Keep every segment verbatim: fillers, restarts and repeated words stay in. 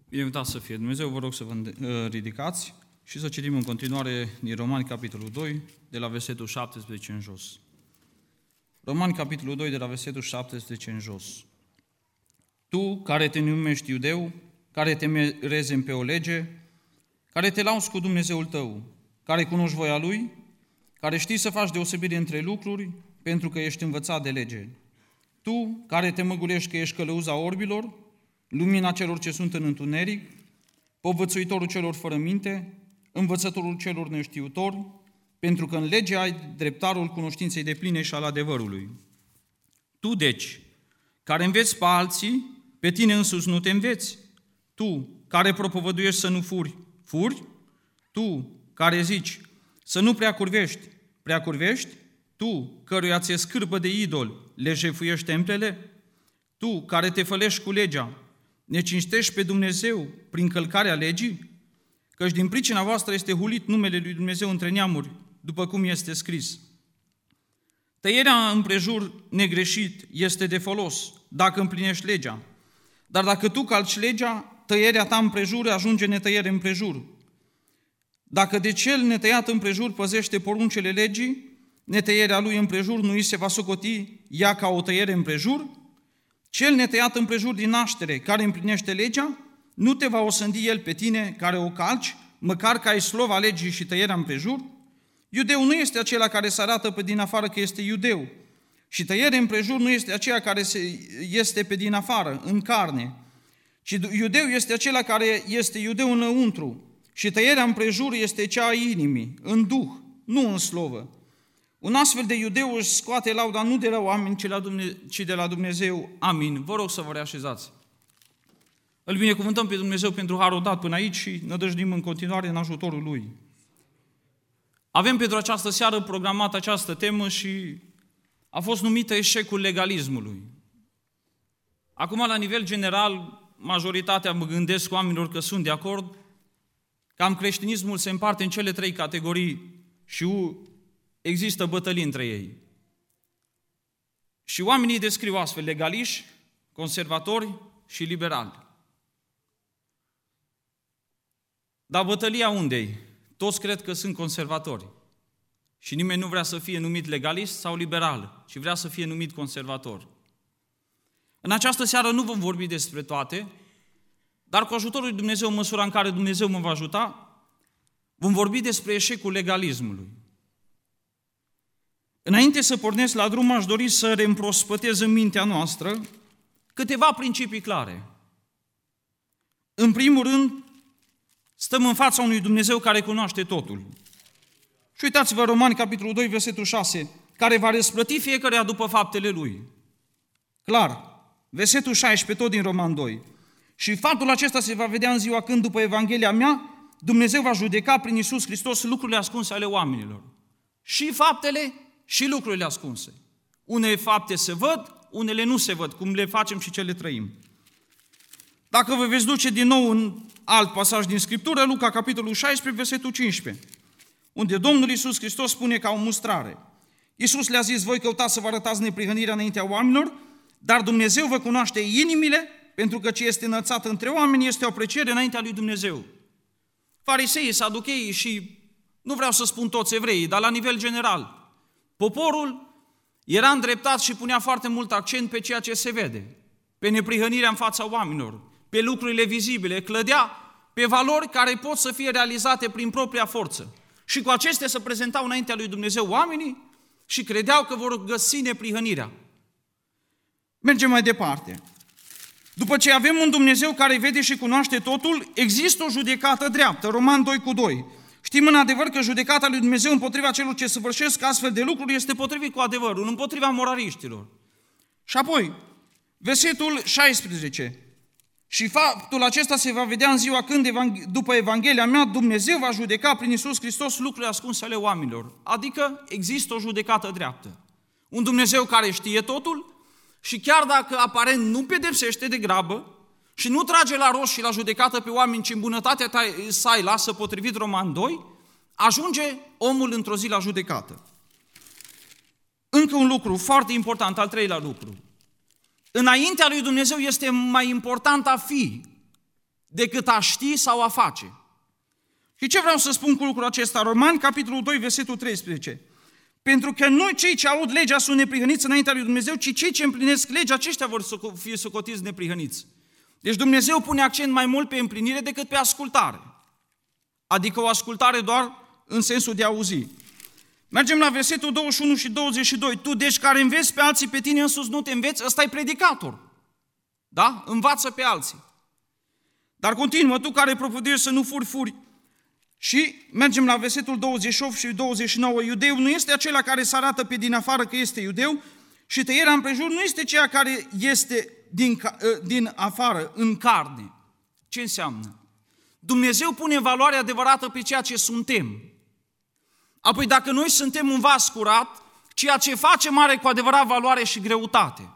Binecuvântat să fie Dumnezeu, vă rog să vă ridicați și să citim în continuare din Romani, capitolul doi, de la versetul șaptesprezece în jos. Romani, capitolul doi, de la versetul șaptesprezece în jos. Tu, care te numești iudeu, care te merezi pe o lege, care te lauzi cu Dumnezeul tău, care cunoști voia Lui, care știi să faci deosebire între lucruri, pentru că ești învățat de lege. Tu, care te măgulești că ești călăuza orbilor, lumina celor ce sunt în întuneric, povățuitorul celor fără minte, învățătorul celor neștiutori, pentru că în lege ai dreptarul cunoștinței depline și al adevărului. Tu, deci, care înveți pe alții, pe tine însuți nu te înveți. Tu, care propovăduiești să nu furi, furi? Tu, care zici să nu prea curvești, prea curvești? Tu, căruia ți-e scârbă de idol, le jefuiești templele? Tu, care te fălești cu legea, ne cinstești pe Dumnezeu prin călcarea legii? Căci din pricina voastră este hulit numele lui Dumnezeu între neamuri, după cum este scris. Tăierea împrejur negreșit este de folos, dacă împlinești legea. Dar dacă tu calci legea, tăierea ta împrejur ajunge netăiere împrejur. Dacă de cel netăiat împrejur păzește poruncele legii, netăierea lui împrejur nu îi se va socoti ea ca o tăiere împrejur? Cel netăiat împrejur din naștere, care împlinește legea, nu te va osândi el pe tine care o calci, măcar că ai slova legii și tăierea împrejur? Iudeu nu este acela care se arată pe din afară că este iudeu, și tăiere împrejur nu este aceea care este pe din afară, în carne, ci iudeu este acela care este iudeu înăuntru, și tăierea împrejur este cea a inimii, în duh, nu în slovă. Un astfel de iudeu își scoate lauda nu de la oameni, ci de la Dumnezeu. Amin. Vă rog să vă reașezați. Îl binecuvântăm pe Dumnezeu pentru harul dat până aici și nădăjduim în continuare în ajutorul Lui. Avem pentru această seară programată această temă și a fost numită eșecul legalismului. Acum, la nivel general, majoritatea mă gândesc oamenilor că sunt de acord, cam creștinismul se împarte în cele trei categorii și există bătălii între ei. Și oamenii descriu astfel: legaliști, conservatori și liberali. Dar bătălia unde-i? Toți cred că sunt conservatori. Și nimeni nu vrea să fie numit legalist sau liberal, ci vrea să fie numit conservator. În această seară nu vom vorbi despre toate, dar cu ajutorul lui Dumnezeu, în măsura în care Dumnezeu mă va ajuta, vom vorbi despre eșecul legalismului. Înainte să pornesc la drum, aș dori să reîmprospătez în mintea noastră câteva principii clare. În primul rând, stăm în fața unui Dumnezeu care cunoaște totul. Și uitați-vă Romani, capitolul doi, versetul șase, care va răsplăti fiecăruia după faptele lui. Clar, versetul șaisprezece, tot din Roman doi. Și faptul acesta se va vedea în ziua când, după Evanghelia mea, Dumnezeu va judeca prin Iisus Hristos lucrurile ascunse ale oamenilor. Și faptele și lucrurile ascunse. Unele fapte se văd, unele nu se văd, cum le facem și ce le trăim. Dacă vă veți duce din nou în alt pasaj din Scriptură, Luca, capitolul șaisprezece, versetul cincisprezece, unde Domnul Iisus Hristos spune ca o mustrare. Iisus le-a zis: voi căutați să vă arătați neprihănirea înaintea oamenilor, dar Dumnezeu vă cunoaște inimile, pentru că ce este înălțat între oameni este o apreciere înaintea lui Dumnezeu. Fariseii, saducheii și, nu vreau să spun toți evreii, dar la nivel general, poporul era îndreptat și punea foarte mult accent pe ceea ce se vede, pe neprihănirea în fața oamenilor, pe lucrurile vizibile, clădea pe valori care pot să fie realizate prin propria forță. Și cu acestea se prezentau înaintea lui Dumnezeu oamenii și credeau că vor găsi neprihănirea. Mergem mai departe. După ce avem un Dumnezeu care vede și cunoaște totul, există o judecată dreaptă, Roman doi cu doi. Știm în adevăr că judecata lui Dumnezeu împotriva celor ce săvârșesc astfel de lucruri este potrivit cu adevărul, împotriva moraliștilor. Și apoi, versetul șaisprezece. Și faptul acesta se va vedea în ziua când, după Evanghelia mea, Dumnezeu va judeca prin Iisus Hristos lucrurile ascunse ale oamenilor. Adică există o judecată dreaptă. Un Dumnezeu care știe totul și chiar dacă aparent nu pedepsește de grabă și nu trage la rost și la judecată pe oameni, ci în bunătatea sa îi lasă, potrivit Roman doi, ajunge omul într-o zi la judecată. Încă un lucru foarte important, al treilea lucru. Înaintea lui Dumnezeu este mai important a fi decât a ști sau a face. Și ce vreau să spun cu lucrul acesta? Romani, capitolul doi, versetul treisprezece. Pentru că noi cei ce aud legea sunt neprihăniți înaintea lui Dumnezeu, ci cei ce împlinesc legea, aceștia vor fi socotiți neprihăniți. Deci Dumnezeu pune accent mai mult pe împlinire decât pe ascultare. Adică o ascultare doar în sensul de a auzi. Mergem la versetul douăzeci și unu și douăzeci și doi. Tu, deci, care înveți pe alții, pe tine însuți nu te înveți, ăsta e predicator. Da? Învață pe alții. Dar continuă, tu care propovăduiești să nu furi, furi. Și mergem la versetul douăzeci și opt și douăzeci și nouă. Iudeu nu este acela care se arată pe din afară că este iudeu și tăierea împrejur nu este ceea care este din, din afară, în carne. Ce înseamnă? Dumnezeu pune valoare adevărată pe ceea ce suntem. Apoi dacă noi suntem un vas curat, ceea ce facem are cu adevărat valoare și greutate.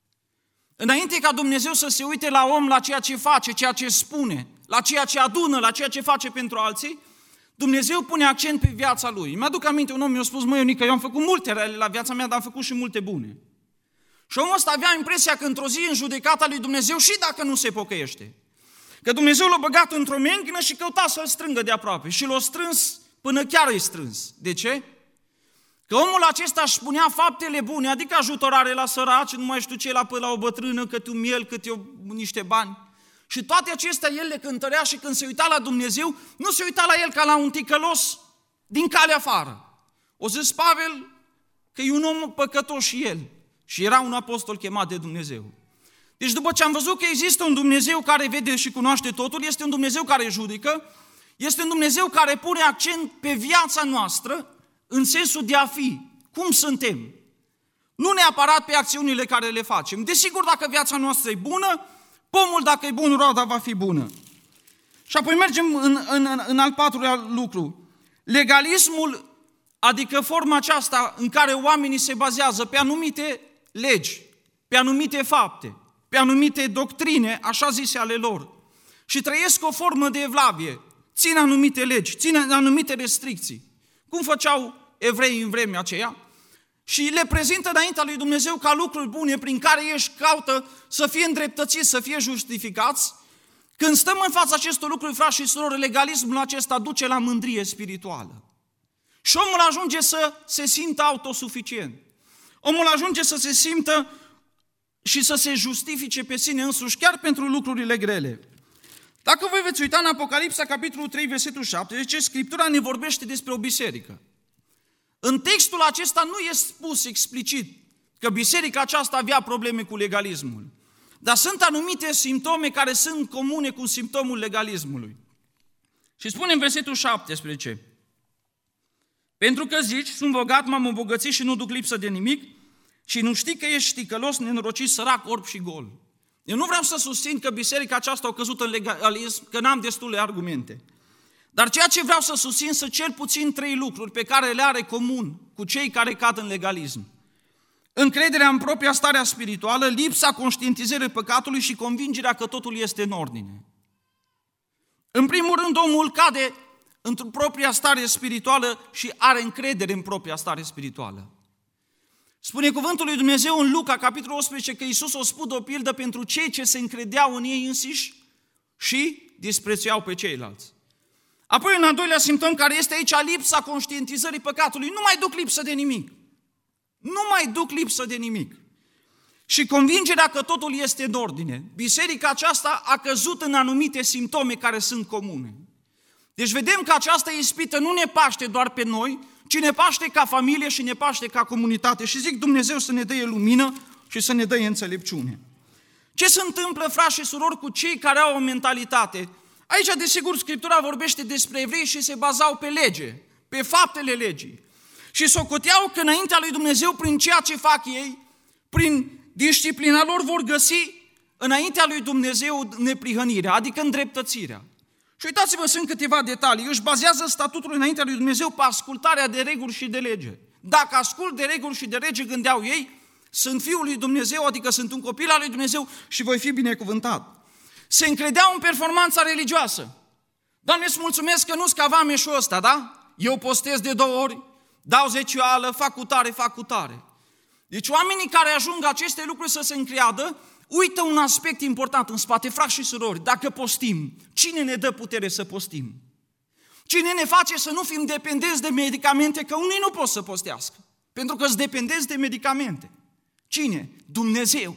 Înainte ca Dumnezeu să se uite la om, la ceea ce face, ceea ce spune, la ceea ce adună, la ceea ce face pentru alții, Dumnezeu pune accent pe viața lui. Mi-aduc aminte, un om mi-a spus, măi, Ionică, eu am făcut multe rele la viața mea, dar am făcut și multe bune. Și omul ăsta avea impresia că într-o zi în judecata lui Dumnezeu, și dacă nu se pocăiește, că Dumnezeu l-a băgat într-o menghină și căuta să-l strângă de aproape. Și l-a strâns până chiar îi strâns. De ce? Că omul acesta își spunea faptele bune, adică ajutorare la săraci, nu mai știu ce, la până la o bătrână, câte un miel, câte o, niște bani. Și toate acestea el le cântărea și când se uita la Dumnezeu, nu se uita la el ca la un ticălos din calea afară. O zis Pavel că e un om păcătos și el. Și era un apostol chemat de Dumnezeu. Deci după ce am văzut că există un Dumnezeu care vede și cunoaște totul, este un Dumnezeu care judecă, este un Dumnezeu care pune accent pe viața noastră în sensul de a fi. Cum suntem? Nu neapărat pe acțiunile care le facem. Desigur, dacă viața noastră e bună, pomul, dacă e bun, roada va fi bună. Și apoi mergem în, în, în al patrulea lucru. Legalismul, adică forma aceasta în care oamenii se bazează pe anumite legi, pe anumite fapte, pe anumite doctrine, așa zise ale lor, și trăiesc o formă de evlavie, țin anumite legi, țin anumite restricții, cum făceau evreii în vremea aceea, și le prezintă înaintea lui Dumnezeu ca lucruri bune prin care ei își caută să fie îndreptățiți, să fie justificați. Când stăm în fața acestor lucruri, frați și surori, legalismul acesta duce la mândrie spirituală. Și omul ajunge să se simtă autosuficient. Omul ajunge să se simtă și să se justifice pe sine însuși, chiar pentru lucrurile grele. Dacă voi veți uita în Apocalipsa, capitolul trei, versetul șapte, zice, Scriptura ne vorbește despre o biserică. În textul acesta nu e spus explicit că biserica aceasta avea probleme cu legalismul. Dar sunt anumite simptome care sunt comune cu simptomul legalismului. Și spune în versetul șaptesprezece, pentru că zici, sunt bogat, m-am îmbogățit și nu duc lipsă de nimic și nu știi că ești ticălos, nenorocit, sărac, orb și gol. Eu nu vreau să susțin că biserica aceasta a căzut în legalism, că n-am destule argumente. Dar ceea ce vreau să susțin sunt cel puțin trei lucruri pe care le are comun cu cei care cad în legalism. Încrederea în propria stare spirituală, lipsa conștientizării păcatului și convingerea că totul este în ordine. În primul rând, omul cade într-o propria stare spirituală și are încredere în propria stare spirituală. Spune cuvântul lui Dumnezeu în Luca, capitolul optsprezece, că Iisus o spus o pildă pentru cei ce se încredeau în ei însiși și disprețuiau pe ceilalți. Apoi, un al doilea simptom care este aici, lipsa conștientizării păcatului. Nu mai duc lipsă de nimic. Nu mai duc lipsă de nimic. Și convingerea că totul este în ordine. Biserica aceasta a căzut în anumite simptome care sunt comune. Deci vedem că această ispită nu ne paște doar pe noi, ci ne paște ca familie și ne paște ca comunitate. Și zic Dumnezeu să ne dea lumină și să ne dea înțelepciune. Ce se întâmplă, frați și surori, cu cei care au o mentalitate? Aici, desigur, Scriptura vorbește despre evrei și se bazau pe lege, pe faptele legii. Și socoteau că înaintea lui Dumnezeu, prin ceea ce fac ei, prin disciplina lor, vor găsi înaintea lui Dumnezeu neprihănirea, adică îndreptățirea. Și uitați-vă, sunt câteva detalii. Își bazează statutul înaintea lui Dumnezeu pe ascultarea de reguli și de lege. Dacă ascult de reguli și de lege, gândeau ei, sunt fiul lui Dumnezeu, adică sunt un copil al lui Dumnezeu și voi fi binecuvântat. Se încredeau în performanța religioasă. Doamne, îți mulțumesc că nu-ți ca vameșul ăsta, da? Eu postez de două ori, dau zecioală, fac cu tare, fac cu tare. Deci oamenii care ajung aceste lucruri să se încreadă, uită un aspect important în spate, frați și surori, dacă postim, cine ne dă putere să postim? Cine ne face să nu fim dependenți de medicamente, că unii nu pot să postească, pentru că sunt dependenți de medicamente. Cine? Dumnezeu.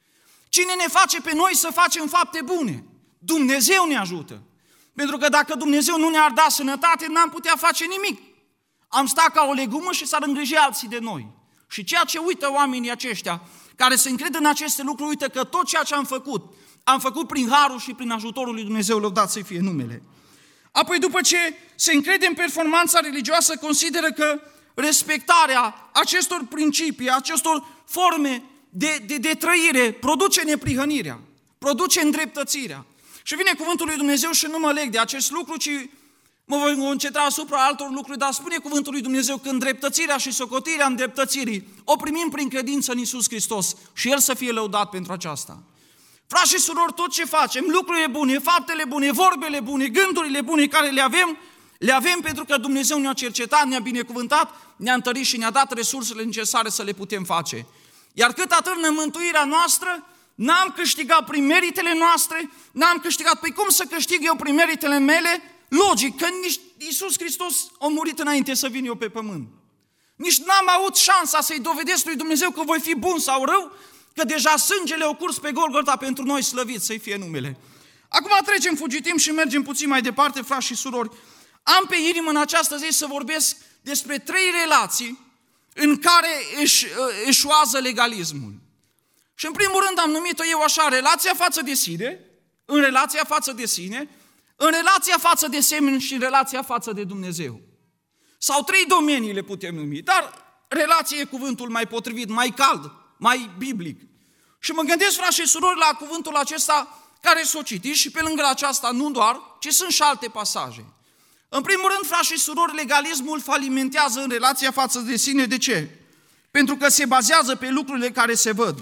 Cine ne face pe noi să facem fapte bune? Dumnezeu ne ajută. Pentru că dacă Dumnezeu nu ne-ar da sănătate, n-am putea face nimic. Am sta ca o legumă și s-ar îngriji alții de noi. Și ceea ce uită oamenii aceștia, care se încred în aceste lucruri, uită că tot ceea ce am făcut, am făcut prin harul și prin ajutorul lui Dumnezeu, lăudat să fie numele. Apoi, după ce se încrede în performanța religioasă, consideră că respectarea acestor principii, acestor forme de, de, de trăire, produce neprihănirea, produce îndreptățirea. Și vine cuvântul lui Dumnezeu și nu mă leg de acest lucru, ci mă voi concentra asupra altor lucruri, dar spune cuvântul lui Dumnezeu că îndreptățirea și socotirea îndreptățirii o primim prin credință în Iisus Hristos și El să fie lăudat pentru aceasta. Frați și surori, tot ce facem, lucrurile bune, faptele bune, vorbele bune, gândurile bune care le avem, le avem pentru că Dumnezeu ne-a cercetat, ne-a binecuvântat, ne-a întărit și ne-a dat resursele necesare să le putem face. Iar cât atârnă mântuirea noastră, n-am câștigat prin meritele noastre, n-am câștigat, păi cum să câștig eu prin meritele mele? Logic, că nici Iisus Hristos a murit înainte să vin eu pe pământ. Nici n-am avut șansa să-i dovedesc lui Dumnezeu că voi fi bun sau rău, că deja sângele o curs pe Golgota pentru noi, slăvit să-i fie numele. Acum trecem fugitim și mergem puțin mai departe, frați și surori. Am pe inimă în această zi să vorbesc despre trei relații în care își, eșuează legalismul. Și în primul rând am numit-o eu așa, relația față de sine, în relația față de sine, în relația față de semeni și în relația față de Dumnezeu. Sau trei domenii le putem numi, dar relație e cuvântul mai potrivit, mai cald, mai biblic. Și mă gândesc, frați și surori, la cuvântul acesta care s-o citi și pe lângă aceasta nu doar, ci sunt și alte pasaje. În primul rând, frați și surori, legalismul falimentează în relația față de sine. De ce? Pentru că se bazează pe lucrurile care se văd.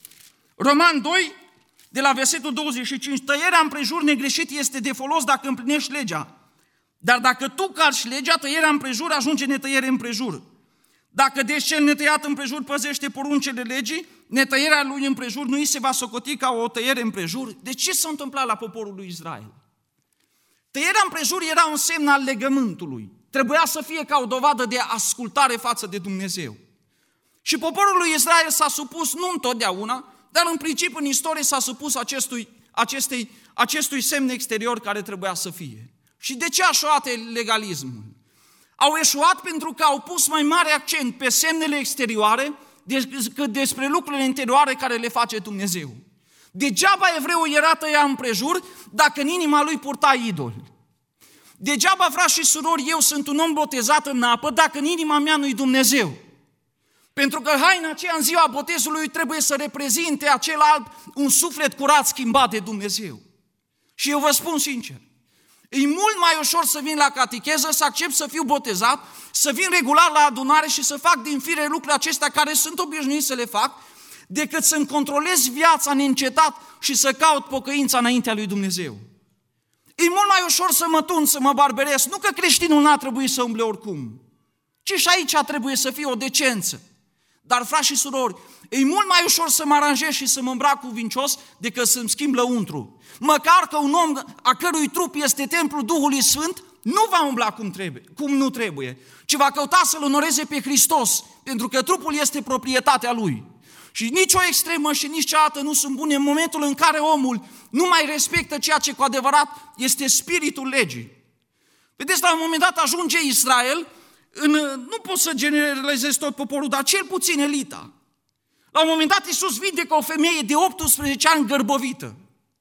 Roman doi, de la versetul douăzeci și cinci, tăierea împrejur negreșit este de folos dacă împlinești legea. Dar dacă tu calci legea, tăierea împrejur ajunge netăiere împrejur. Dacă deci cel netăiat împrejur păzește poruncele legii, netăierea lui împrejur nu îi se va socoti ca o tăiere împrejur. De ce s-a întâmplat la poporul lui Israel? Tăierea împrejur era un semn al legământului. Trebuia să fie ca o dovadă de ascultare față de Dumnezeu. Și poporul lui Israel s-a supus, nu întotdeauna, dar în principiu în istorie s-a supus acestui, acestei, acestui semn exterior care trebuia să fie. Și de ce a eșuat legalismul? Au eșuat pentru că au pus mai mare accent pe semnele exterioare decât despre lucrurile interioare care le face Dumnezeu. Degeaba evreul era tăiat împrejur dacă în inima lui purta idoli. Degeaba, frați și surori, eu sunt un om botezat în apă dacă în inima mea nu-i Dumnezeu. Pentru că haina aceea în ziua botezului trebuie să reprezinte acel alb, un suflet curat schimbat de Dumnezeu. Și eu vă spun sincer, e mult mai ușor să vin la catecheză, să accept să fiu botezat, să vin regular la adunare și să fac din fire lucrurile acestea care sunt obișnuit să le fac, decât să-mi controlez viața neîncetat și să caut pocăința înaintea lui Dumnezeu. E mult mai ușor să mă tun, să mă barberesc, nu că creștinul n-a trebuit să umble oricum, ci și aici trebuie să fie o decență. Dar, frați și surori, e mult mai ușor să mă aranjez și să mă îmbrac cuvincios decât să-mi schimb lăuntru. Măcar că un om a cărui trup este templul Duhului Sfânt nu va umbla cum, trebuie, cum nu trebuie, ci va căuta să-L onoreze pe Hristos, pentru că trupul este proprietatea Lui. Și nici o extremă și nici cealaltă nu sunt bune în momentul în care omul nu mai respectă ceea ce cu adevărat este spiritul legii. Vedeți, la un moment dat ajunge Israel, în, nu pot să generalizez tot poporul, dar cel puțin elita. La un moment dat Iisus vindecă o femeie de optsprezece ani gărbovită.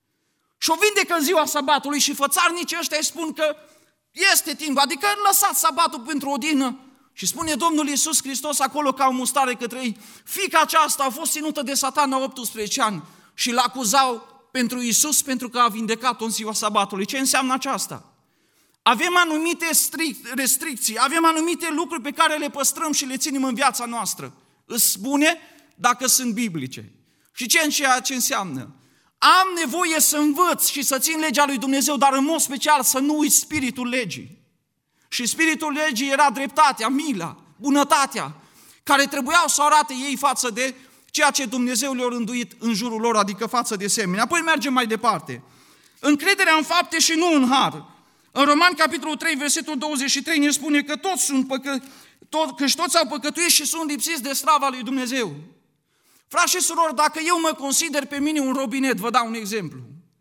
Și o vindecă în ziua sabatului și fățarnicii ăștia îi spun că este timp, adică lăsați sabatul pentru odihnă. Și spune Domnul Iisus Hristos acolo ca o mustare către ei, fiica aceasta a fost ținută de Satan optsprezece ani și l-acuzau pentru Iisus pentru că a vindecat-o în ziua sabatului. Ce înseamnă aceasta? Avem anumite restricții, avem anumite lucruri pe care le păstrăm și le ținem în viața noastră. Îs bune dacă sunt biblice. Și ce, ce înseamnă? Am nevoie să învăț și să țin legea lui Dumnezeu, dar în mod special să nu uit spiritul legii. Și spiritul legii era dreptatea, mila, bunătatea, care trebuiau să arate ei față de ceea ce Dumnezeu le-a rânduit în jurul lor, adică față de semeni. Apoi mergem mai departe. Încrederea în fapte și nu în har. În Romani, capitolul trei, versetul douăzeci și trei, ne spune că toți sunt păcă... tot, că toți au păcătuit și sunt lipsiți de slava lui Dumnezeu. Frați și surori, dacă eu mă consider pe mine un robinet, vă dau un exemplu,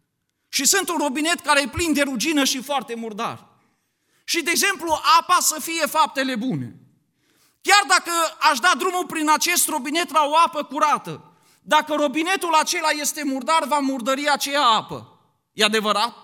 și sunt un robinet care e plin de rugină și foarte murdar, și, de exemplu, apa să fie faptele bune, chiar dacă aș da drumul prin acest robinet la o apă curată, dacă robinetul acela este murdar, va murdări aceea apă. E adevărat?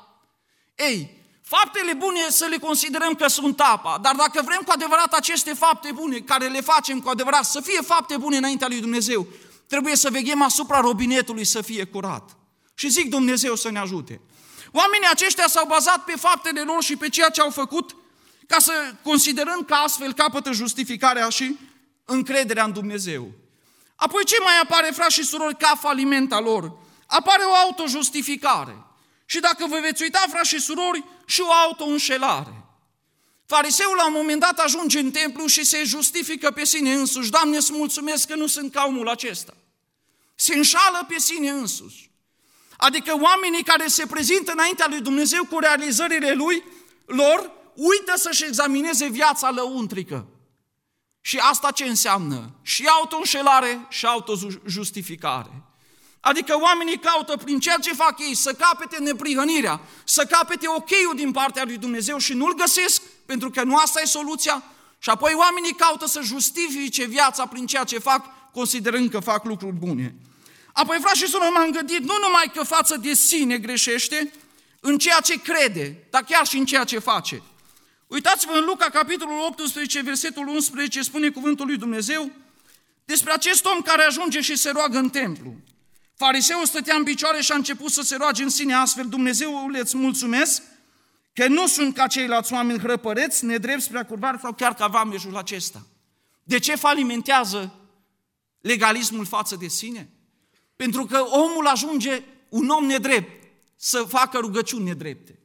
Ei, faptele bune să le considerăm că sunt apa, dar dacă vrem cu adevărat aceste fapte bune, care le facem cu adevărat, să fie fapte bune înaintea lui Dumnezeu, trebuie să veghem asupra robinetului să fie curat. Și zic Dumnezeu să ne ajute. Oamenii aceștia s-au bazat pe faptele lor și pe ceea ce au făcut, ca să considerăm că astfel capătă justificarea și încrederea în Dumnezeu. Apoi ce mai apare, frați și surori, ca faliment al lor? Apare o autojustificare. Și dacă vă veți uita, frați și surori, și o autoînșelare. Fariseul la un moment dat ajunge în templu și se justifică pe sine însuși. Doamne, îți mulțumesc că nu sunt ca omul acesta. Se înșală pe sine însuși. Adică oamenii care se prezintă înaintea lui Dumnezeu cu realizările lui, lor, uită să-și examineze viața lăuntrică. Și asta ce înseamnă? Și autoînșelare și autojustificare. Adică oamenii caută prin ceea ce fac ei să capete neprihănirea, să capete ok-ul din partea lui Dumnezeu și nu-l găsesc, pentru că nu asta e soluția. Și apoi oamenii caută să justifice viața prin ceea ce fac, considerând că fac lucruri bune. Apoi, frați și surori, m-am gândit nu numai că față de sine greșește în ceea ce crede, dar chiar și în ceea ce face. Uitați-vă în Luca, capitolul optsprezece, versetul unsprezece, spune cuvântul lui Dumnezeu despre acest om care ajunge și se roagă în templu. Fariseul stătea în picioare și a început să se roage în sine astfel: Dumnezeule, îți mulțumesc că nu sunt ca ceilalți oameni hrăpăreți, nedrepți, preacurvari sau chiar ca vameșul acesta. De ce falimentează legalismul față de sine? Pentru că omul ajunge, un om nedrept, să facă rugăciuni nedrepte.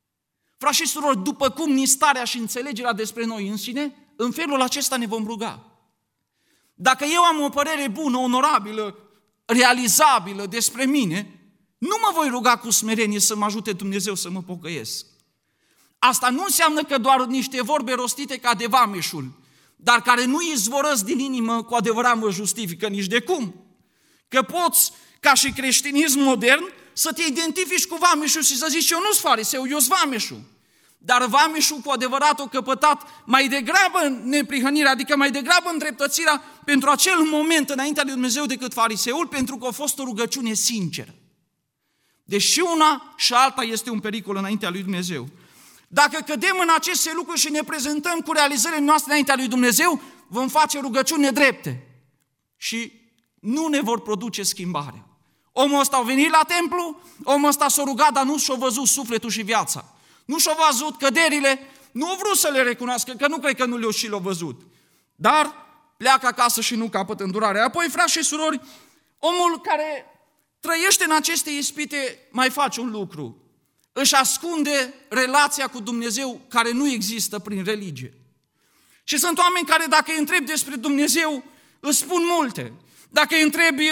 Frați și surori, după cum ni starea și înțelegerea despre noi înșine, în felul acesta ne vom ruga. Dacă eu am o părere bună, onorabilă, realizabilă despre mine, nu mă voi ruga cu smerenie să mă ajute Dumnezeu să mă pocăiesc. Asta nu înseamnă că doar niște vorbe rostite ca de vameșul, dar care nu izvorăsc din inimă cu adevărat mă justifică nici de cum. Că poți, ca și creștinism modern, să te identifici cu vameșul și să zici: eu nu-s fariseu, eu-s vameșul. Dar vameșul cu adevărat a căpătat mai degrabă neprihănirea, adică mai degrabă îndreptățirea pentru acel moment înaintea lui Dumnezeu decât fariseul, pentru că a fost o rugăciune sinceră. Deci și una și alta este un pericol înaintea lui Dumnezeu. Dacă cădem în aceste lucruri și ne prezentăm cu realizările noastre înaintea lui Dumnezeu, vom face rugăciuni nedrepte și nu ne vor produce schimbarea. Omul ăsta a venit la templu, omul ăsta s-a rugat, dar nu și-a văzut sufletul și viața. Nu și-a văzut căderile, nu a vrut să le recunoască, că nu cred că nu le-o și le-a văzut. Dar pleacă acasă și nu capătă îndurare. Apoi, frați și surori, omul care trăiește în aceste ispite mai face un lucru. Își ascunde relația cu Dumnezeu care nu există prin religie. Și sunt oameni care, dacă îi întrebi despre Dumnezeu, îți spun multe. Dacă îi întrebi,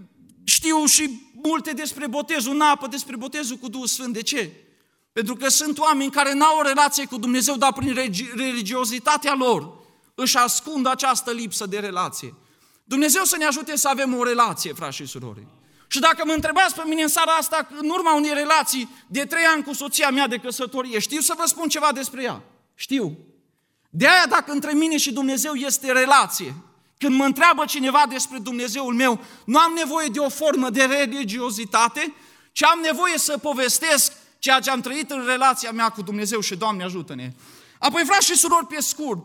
știu și multe despre botezul în apă, despre botezul cu Duhul Sfânt. De ce? Pentru că sunt oameni care n-au o relație cu Dumnezeu, dar prin religiozitatea lor își ascund această lipsă de relație. Dumnezeu să ne ajute să avem o relație, frați și surori. Și dacă mă întrebați pe mine în seara asta, în urma unei relații de trei ani cu soția mea de căsătorie, știu să vă spun ceva despre ea. Știu. De aia, dacă între mine și Dumnezeu este relație, când mă întreabă cineva despre Dumnezeul meu, nu am nevoie de o formă de religiozitate, ci am nevoie să povestesc ceea ce am trăit în relația mea cu Dumnezeu și Doamne ajută-ne. Apoi, frați și surori, pe scurt,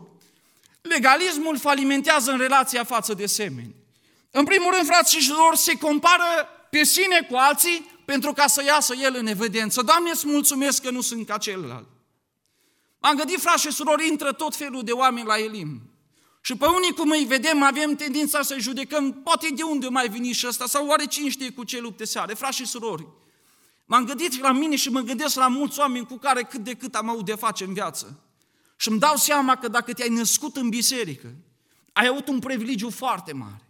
legalismul falimentează în relația față de semeni. În primul rând, frați și surori, se compară pe sine cu alții pentru ca să iasă el în evidență. Doamne, îți mulțumesc că nu sunt ca celălalt. M-am gândit, frați și surori, intră tot felul de oameni la Elim. Și pe unii, cum îi vedem, avem tendința să-i judecăm, poate de unde mai veni și ăsta, sau oare cine știe cu ce lupte se are. Frați și surori, m-am gândit la mine și mă gândesc la mulți oameni cu care cât de cât am avut de face în viață. Și îmi dau seama că dacă te-ai născut în biserică, ai avut un privilegiu foarte mare.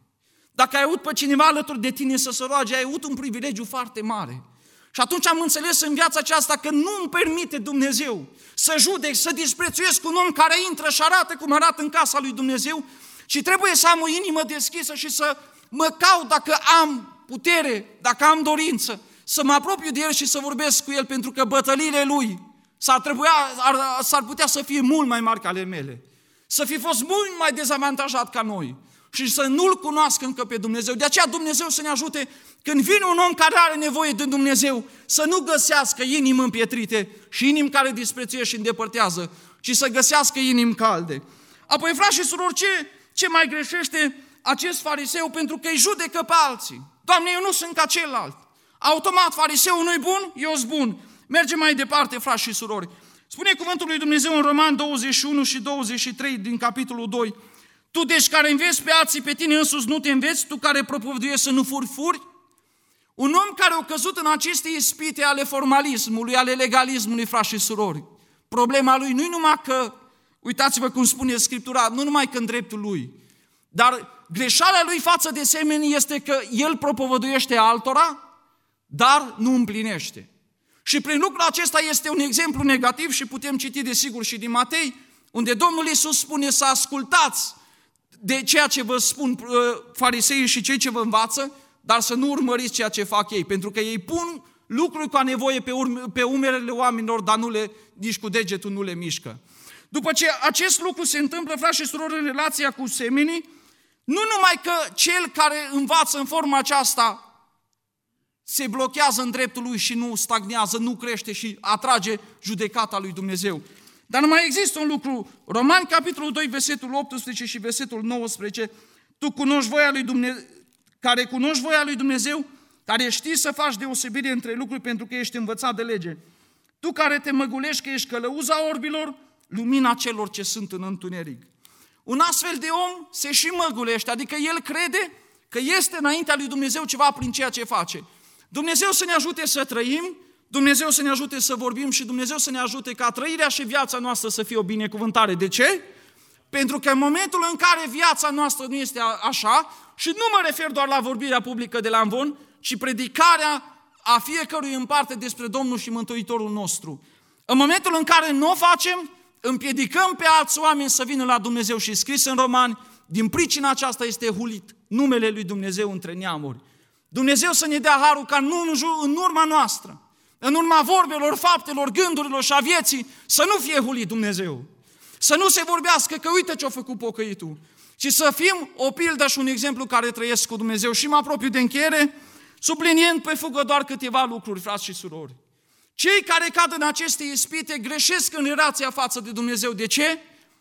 Dacă ai avut pe cineva alături de tine să se roage, ai avut un privilegiu foarte mare. Și atunci am înțeles în viața aceasta că nu îmi permite Dumnezeu să judec, să disprețuiesc un om care intră și arată cum arată în casa lui Dumnezeu, ci trebuie să am o inimă deschisă și să mă caut dacă am putere, dacă am dorință, să mă apropiu de el și să vorbesc cu el, pentru că bătăliile lui s-ar, trebuia, ar, s-ar putea să fie mult mai mari ca ale mele, să fi fost mult mai dezavantajat ca noi și să nu-L cunoască încă pe Dumnezeu. De aceea Dumnezeu să ne ajute când vine un om care are nevoie de Dumnezeu să nu găsească inimi împietrite și inimi care disprețuie și îndepărtează, ci să găsească inimi calde. Apoi, frați și surori, ce, ce mai greșește acest fariseu? Pentru că îi judecă pe alții. Doamne, eu nu sunt ca celălalt. Automat, fariseul nu-i bun, eu sunt bun. Mergem mai departe, frați și surori. Spune cuvântul lui Dumnezeu în Roman douăzeci și unu și douăzeci și trei din capitolul doi. Tu, deci, care înveți pe alții, pe tine însuți nu te înveți, tu care propovăduiești să nu furi, furi? Un om care a căzut în aceste ispite ale formalismului, ale legalismului, frați și surori, problema lui nu-i numai că, uitați-vă cum spune Scriptura, nu numai că în dreptul lui, dar greșeala lui față de semeni este că el propovăduiește altora, dar nu împlinește. Și prin lucrul acesta este un exemplu negativ și putem citi desigur și din Matei, unde Domnul Iisus spune să ascultați de ceea ce vă spun fariseii și cei ce vă învață, dar să nu urmăriți ceea ce fac ei, pentru că ei pun lucruri ca nevoie pe, urme, pe umerele oamenilor, dar nu le, nici cu degetul nu le mișcă. După ce acest lucru se întâmplă, frați și surori, în relația cu semenii, nu numai că cel care învață în forma aceasta se blochează în dreptul lui și nu stagnează, nu crește și atrage judecata lui Dumnezeu. Dar mai există un lucru, Romani, capitolul doi, versetul optsprezece și versetul nouăsprezece, tu cunoști voia lui Dumnezeu, care cunoști voia lui Dumnezeu, care știi să faci deosebire între lucruri pentru că ești învățat de lege. Tu care te măgulești că ești călăuza orbilor, lumina celor ce sunt în întuneric. Un astfel de om se și măgulește, adică el crede că este înaintea lui Dumnezeu ceva prin ceea ce face. Dumnezeu să ne ajute să trăim, Dumnezeu să ne ajute să vorbim și Dumnezeu să ne ajute ca trăirea și viața noastră să fie o binecuvântare. De ce? Pentru că în momentul în care viața noastră nu este așa, și nu mă refer doar la vorbirea publică de la Amvon, ci predicarea a fiecărui în parte despre Domnul și Mântuitorul nostru. În momentul în care nu o facem, împiedicăm pe alți oameni să vină la Dumnezeu și scris în Romani, din pricina aceasta este hulit numele lui Dumnezeu între neamuri. Dumnezeu să ne dea harul ca nu în urma noastră, în urma vorbelor, faptelor, gândurilor și a vieții, să nu fie hulit Dumnezeu. Să nu se vorbească că uite ce-a făcut pocăitul, ci să fim o pildă și un exemplu care trăiesc cu Dumnezeu. Și mă apropiu de încheiere, subliniind pe fugă doar câteva lucruri, frați și surori. Cei care cad în aceste ispite greșesc în relația față de Dumnezeu. De ce?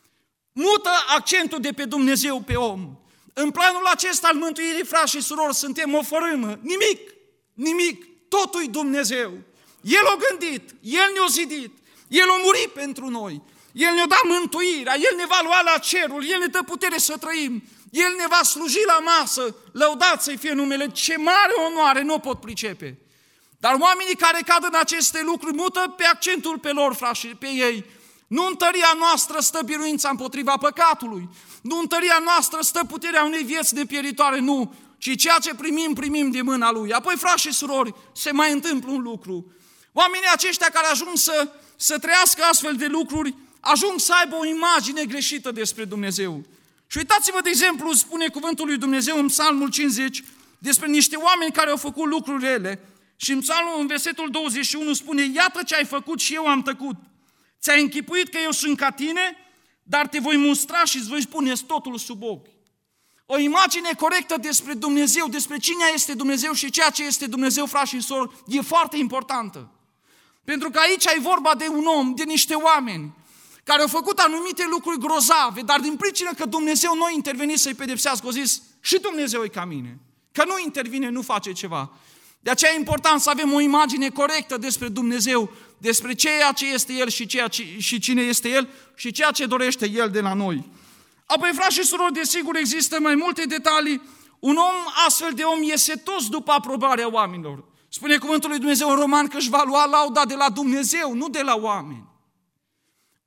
Mută accentul de pe Dumnezeu pe om. În planul acesta al mântuirii, frați și surori, suntem o fărâmă. Nimic, nimic, totul-i Dumnezeu. El a gândit, El ne-a zidit, El a murit pentru noi, El ne-a dat mântuirea, El ne va lua la cerul, El ne dă putere să trăim, El ne va sluji la masă, lăudat să-i fie numele, ce mare onoare, nu o pot pricepe. Dar oamenii care cad în aceste lucruri mută pe accentul pe lor, frați, pe ei. Nu în tăria noastră stă biruința împotriva păcatului, nu în tăria noastră stă puterea unei vieți nepieritoare, nu, ci ceea ce primim, primim de mâna Lui. Apoi, frați și surori, se mai întâmplă un lucru. Oamenii aceștia care ajung să, să trăiască astfel de lucruri, ajung să aibă o imagine greșită despre Dumnezeu. Și uitați-vă, de exemplu, spune cuvântul lui Dumnezeu în Psalmul cincizeci, despre niște oameni care au făcut lucruri rele. Și în Psalmul, în versetul douăzeci și unu, spune, iată ce ai făcut și eu am tăcut. Ți-ai închipuit că eu sunt ca tine, dar te voi mustra și îți voi spune totul sub ochi. O imagine corectă despre Dumnezeu, despre cine este Dumnezeu și ceea ce este Dumnezeu, frați și surori, e foarte importantă. Pentru că aici ai vorba de un om, de niște oameni care au făcut anumite lucruri grozave, dar din pricină că Dumnezeu nu a intervenit să-i pedepsească, a zis, și Dumnezeu e ca mine. Că nu intervine, nu face ceva. De aceea e important să avem o imagine corectă despre Dumnezeu, despre ceea ce este El și, ceea ce, și cine este El și ceea ce dorește El de la noi. Apoi, frați și surori, desigur există mai multe detalii. Un om, astfel de om, iese toți după aprobarea oamenilor. Spune cuvântul lui Dumnezeu în Roman că își va lua lauda de la Dumnezeu, nu de la oameni.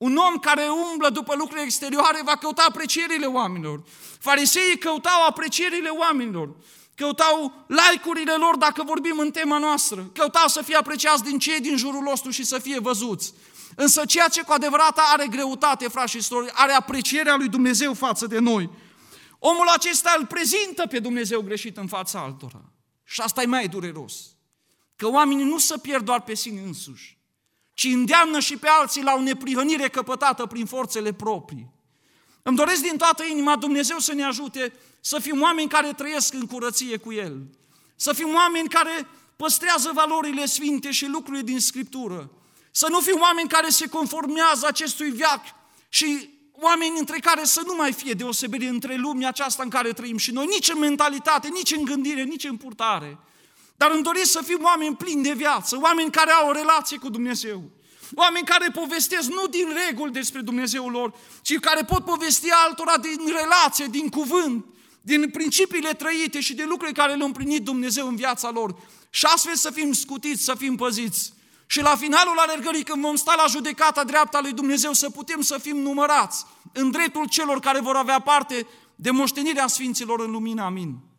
Un om care umblă după lucruri exterioare va căuta aprecierile oamenilor. Fariseii căutau aprecierile oamenilor. Căutau like-urile lor dacă vorbim în tema noastră. Căutau să fie apreciați din cei din jurul nostru și să fie văzuți. Însă ceea ce cu adevărat are greutate, frați și surori, are aprecierea lui Dumnezeu față de noi. Omul acesta îl prezintă pe Dumnezeu greșit în fața altora. Și asta e mai dureros. Că oamenii nu se pierd doar pe sine însuși, ci îndeamnă și pe alții la o neprihănire căpătată prin forțele proprii. Îmi doresc din toată inima Dumnezeu să ne ajute să fim oameni care trăiesc în curăție cu El. Să fim oameni care păstrează valorile sfinte și lucrurile din Scriptură. Să nu fim oameni care se conformează acestui veac și oameni între care să nu mai fie deosebire între lumea aceasta în care trăim și noi, nici în mentalitate, nici în gândire, nici în purtare. Dar îmi doresc să fim oameni plini de viață, oameni care au o relație cu Dumnezeu, oameni care povestesc nu din reguli despre Dumnezeul lor, ci care pot povesti altora din relație, din cuvânt, din principiile trăite și de lucrurile care le-a împlinit Dumnezeu în viața lor. Și astfel să fim scutiți, să fim păziți. Și la finalul alergării, când vom sta la judecata dreapta lui Dumnezeu, să putem să fim numărați în dreptul celor care vor avea parte de moștenirea Sfinților în lumină. Amin.